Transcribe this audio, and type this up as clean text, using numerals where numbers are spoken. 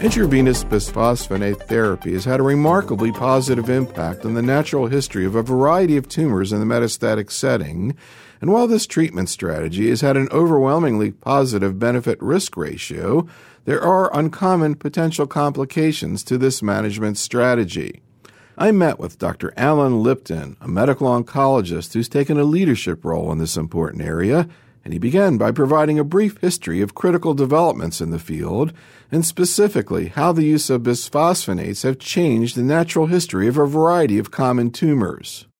Intravenous bisphosphonate therapy has had a remarkably positive impact on the natural history of a variety of tumors in the metastatic setting, and while this treatment strategy has had an overwhelmingly positive benefit-risk ratio, there are uncommon potential complications to this management strategy. I met with Dr. Alan Lipton, a medical oncologist who's taken a leadership role in this important area, and he began by providing a brief history of critical developments in the field, and specifically how the use of bisphosphonates have changed the natural history of a variety of common tumors.